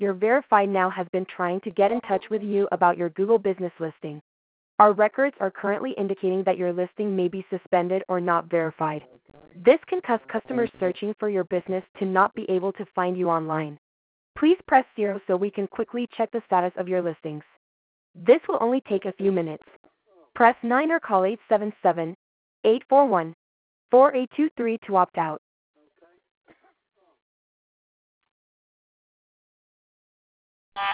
Your verified now has been trying to get in touch with you about your Google business listing. Our records are currently indicating that your listing may be suspended or not verified. This can cause customers searching for your business to not be able to find you online. Please press 0 so we can quickly check the status of your listings. This will only take a few minutes. Press 9 or call 877-841-4823 to opt out.